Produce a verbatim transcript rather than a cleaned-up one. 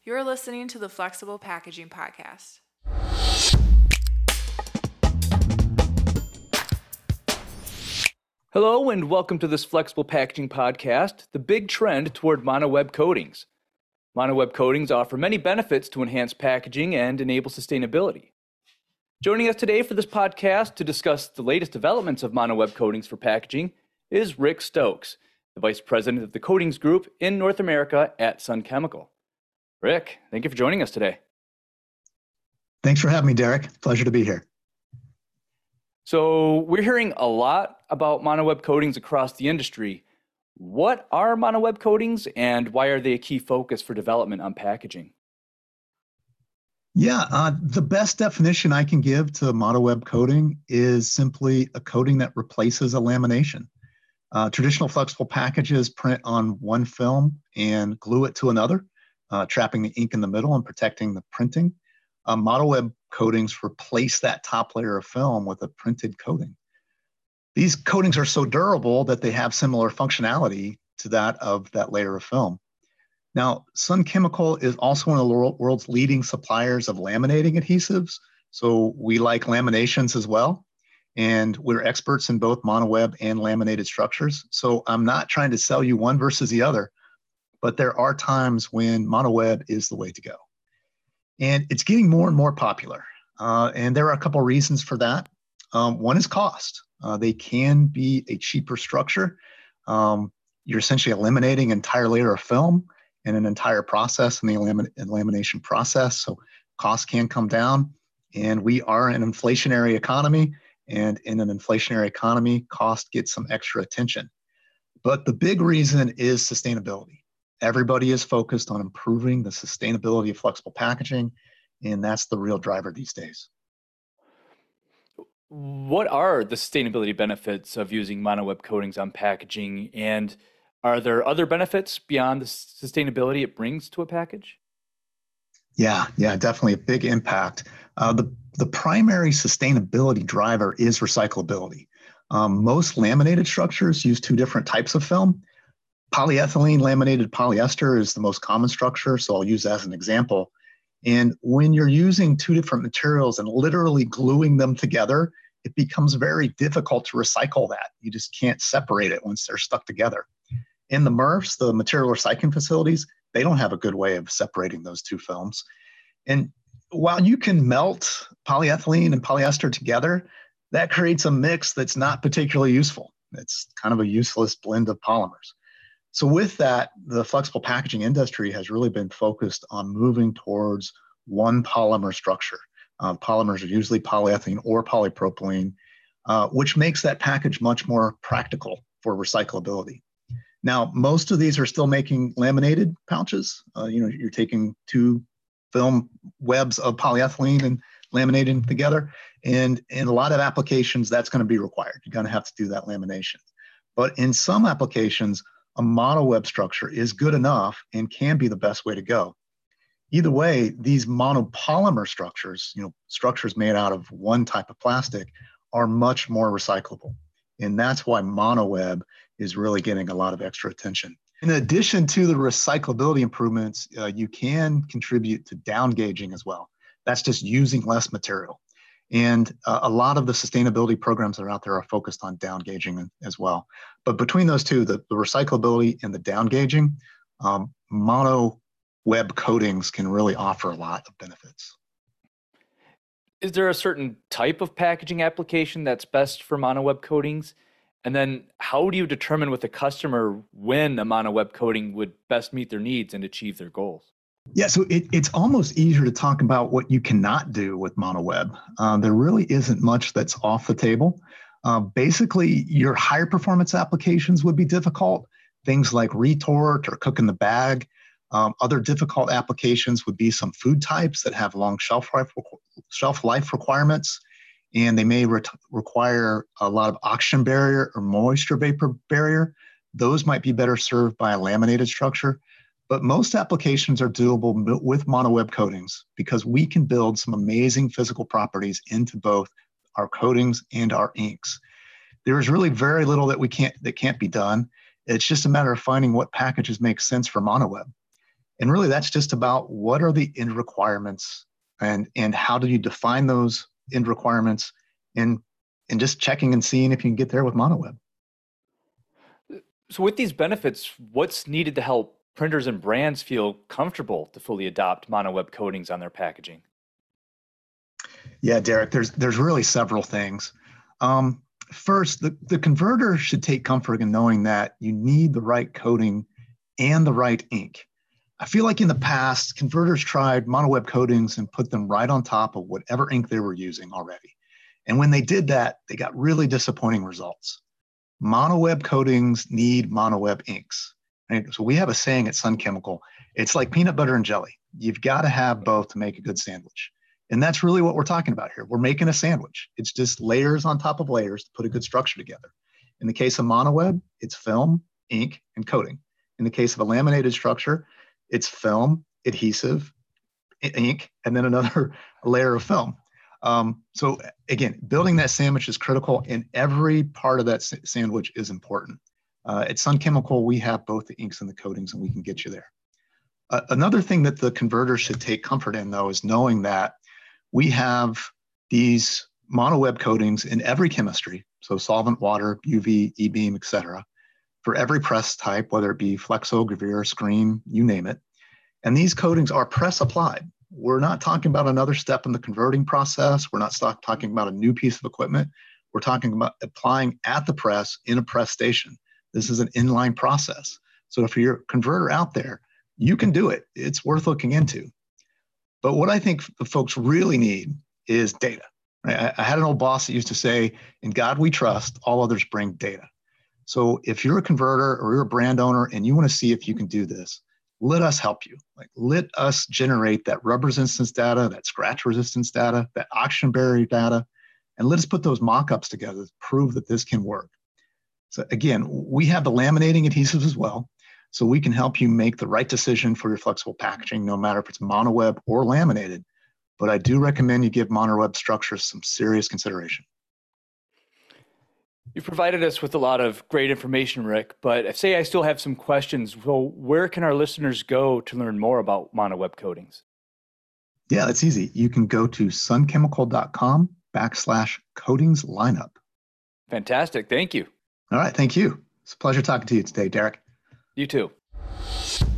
You're listening to the Flexible Packaging Podcast. Hello and welcome to this Flexible Packaging Podcast, the big trend toward monoweb coatings. Monoweb coatings offer many benefits to enhance packaging and enable sustainability. Joining us today for this podcast to discuss the latest developments of monoweb coatings for packaging is Rick Stokes, the Vice President of the Coatings Group in North America at Sun Chemical. Rick, thank you for joining us today. Thanks for having me, Derek. Pleasure to be here. So we're hearing a lot about monoweb coatings across the industry. What are monoweb coatings and why are they a key focus for development on packaging? Yeah, uh, the best definition I can give to monoweb coating is simply a coating that replaces a lamination. Uh, traditional flexible packages print on one film and glue it to another, uh, trapping the ink in the middle and protecting the printing. Uh, monoweb coatings replace that top layer of film with a printed coating. These coatings are so durable that they have similar functionality to that of that layer of film. Now, Sun Chemical is also one of the world's leading suppliers of laminating adhesives. So we like laminations as well. And we're experts in both monoweb and laminated structures. So I'm not trying to sell you one versus the other, but there are times when monoweb is the way to go. And it's getting more and more popular. Uh, and there are a couple of reasons for that. Um, one is cost. Uh, they can be a cheaper structure. Um, you're essentially eliminating an entire layer of film and an entire process in the lamin- lamination process. So costs can come down. And we are an inflationary economy. And in an inflationary economy, cost gets some extra attention. But the big reason is sustainability. Everybody is focused on improving the sustainability of flexible packaging, and that's the real driver these days. What are the sustainability benefits of using monoweb coatings on packaging, and are there other benefits beyond the sustainability it brings to a package? Yeah, yeah, definitely a big impact. Uh, the, the primary sustainability driver is recyclability. Um, most laminated structures use two different types of film. Polyethylene laminated polyester is the most common structure, so I'll use that as an example. And when you're using two different materials and literally gluing them together, it becomes very difficult to recycle that. You just can't separate it once they're stuck together. In the M R Fs, the material recycling facilities, they don't have a good way of separating those two films. And while you can melt polyethylene and polyester together, that creates a mix that's not particularly useful. It's kind of a useless blend of polymers. So with that, the flexible packaging industry has really been focused on moving towards one polymer structure. Uh, polymers are usually polyethylene or polypropylene, uh, which makes that package much more practical for recyclability. Now, most of these are still making laminated pouches. Uh, you know, you're taking two film webs of polyethylene and laminating together. And in a lot of applications, that's going to be required. You're going to have to do that lamination. But in some applications, a monoweb structure is good enough and can be the best way to go. Either way, these monopolymer structures, you know, structures made out of one type of plastic, are much more recyclable. And that's why monoweb is really getting a lot of extra attention. In addition to the recyclability improvements, uh, you can contribute to down gauging as well. That's just using less material. And uh, a lot of the sustainability programs that are out there are focused on down gauging as well. But between those two, the, the recyclability and the down gauging, um, mono web coatings can really offer a lot of benefits. Is there a certain type of packaging application that's best for monoweb coatings? And then how do you determine with a customer when a monoweb coating would best meet their needs and achieve their goals? Yeah, so it, it's almost easier to talk about what you cannot do with monoweb. Uh, there really isn't much that's off the table. Uh, basically, your higher performance applications would be difficult. Things like retort or cook in the bag. Um, other difficult applications would be some food types that have long shelf life, shelf life requirements, and they may re- require a lot of oxygen barrier or moisture vapor barrier. Those might be better served by a laminated structure. But most applications are doable with monoweb coatings because we can build some amazing physical properties into both our coatings and our inks. There is really very little that we can't that can't be done. It's just a matter of finding what packages make sense for monoweb. And really that's just about what are the end requirements and, and how do you define those end requirements and, and just checking and seeing if you can get there with MonoWeb. So with these benefits, what's needed to help printers and brands feel comfortable to fully adopt MonoWeb coatings on their packaging? Yeah, Derek, there's there's really several things. Um, first, the, the converter should take comfort in knowing that you need the right coating and the right ink. I feel like in the past, converters tried MonoWeb coatings and put them right on top of whatever ink they were using already. And when they did that, they got really disappointing results. MonoWeb coatings need MonoWeb inks. Right? So we have a saying at Sun Chemical, it's like peanut butter and jelly. You've got to have both to make a good sandwich. And that's really what we're talking about here. We're making a sandwich. It's just layers on top of layers to put a good structure together. In the case of MonoWeb, it's film, ink, and coating. In the case of a laminated structure, it's film, adhesive, ink, and then another layer of film. Um, so again, building that sandwich is critical, and every part of that sandwich is important. Uh, at Sun Chemical, we have both the inks and the coatings, and we can get you there. Uh, another thing that the converter should take comfort in, though, is knowing that we have these MonoWeb coatings in every chemistry, so solvent, water, U V, E-beam, et cetera, for every press type, whether it be flexo, gravure, screen, you name it. And these coatings are press applied. We're not talking about another step in the converting process. We're not stop, talking about a new piece of equipment. We're talking about applying at the press in a press station. This is an inline process. So if you're a converter out there, you can do it. It's worth looking into. But what I think the folks really need is data. Right? I, I had an old boss that used to say, in God we trust, all others bring data. So if you're a converter or you're a brand owner and you want to see if you can do this, let us help you. Like, let us generate that rub resistance data, that scratch resistance data, that oxygen barrier data, and let us put those mock-ups together to prove that this can work. So again, we have the laminating adhesives as well, so we can help you make the right decision for your flexible packaging, no matter if it's MonoWeb or laminated. But I do recommend you give MonoWeb structures some serious consideration. You've provided us with a lot of great information, Rick, but if say I still have some questions, well, where can our listeners go to learn more about MonoWeb coatings? Yeah, that's easy. You can go to sunchemical.com backslash coatings lineup. Fantastic. Thank you. All right. Thank you. It's a pleasure talking to you today, Derek. You too.